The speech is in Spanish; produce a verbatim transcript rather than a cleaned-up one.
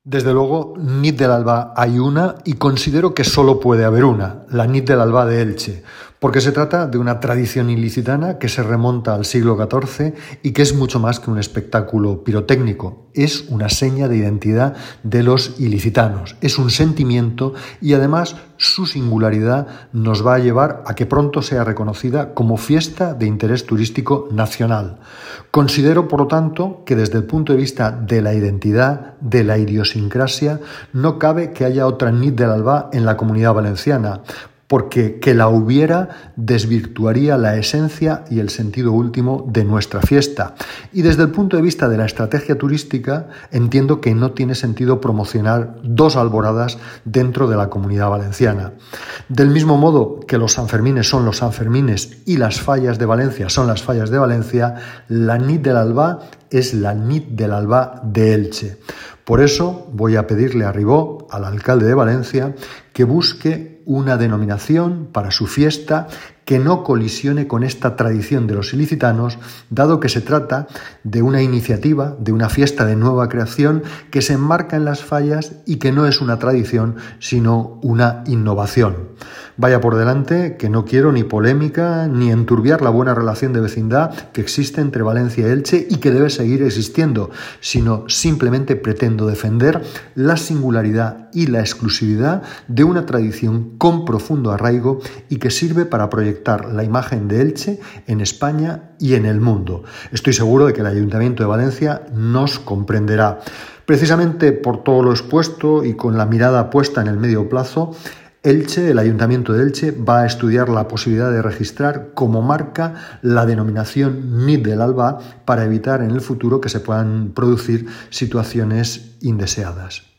Desde luego, Nit del Alba hay una y considero que solo puede haber una, la Nit del Alba de Elche, porque se trata de una tradición ilicitana que se remonta al siglo catorce y que es mucho más que un espectáculo pirotécnico. Es una seña de identidad de los ilicitanos, es un sentimiento y además su singularidad nos va a llevar a que pronto sea reconocida como fiesta de interés turístico nacional. Considero, por lo tanto, que desde el punto de vista de la identidad, de la idiosincrasia, no cabe que haya otra Nit del Alba en la Comunidad Valenciana, porque que la hubiera desvirtuaría la esencia y el sentido último de nuestra fiesta. Y desde el punto de vista de la estrategia turística, entiendo que no tiene sentido promocionar dos alboradas dentro de la Comunidad Valenciana. Del mismo modo que los Sanfermines son los Sanfermines y las fallas de Valencia son las fallas de Valencia, la Nit del Alba es la Nit del Alba de Elche. Por eso voy a pedirle a Ribó, al alcalde de Valencia, que busque una denominación para su fiesta que no colisione con esta tradición de los ilicitanos, dado que se trata de una iniciativa, de una fiesta de nueva creación que se enmarca en las fallas y que no es una tradición, sino una innovación. Vaya por delante que no quiero ni polémica ni enturbiar la buena relación de vecindad que existe entre Valencia y Elche y que debe seguir existiendo, sino simplemente pretendo defender la singularidad y la exclusividad de una tradición con profundo arraigo y que sirve para proyectar la imagen de Elche en España y en el mundo. Estoy seguro de que el Ayuntamiento de Valencia nos comprenderá. Precisamente por todo lo expuesto y con la mirada puesta en el medio plazo, Elche, el Ayuntamiento de Elche, va a estudiar la posibilidad de registrar como marca la denominación Nit del Alba para evitar en el futuro que se puedan producir situaciones indeseadas.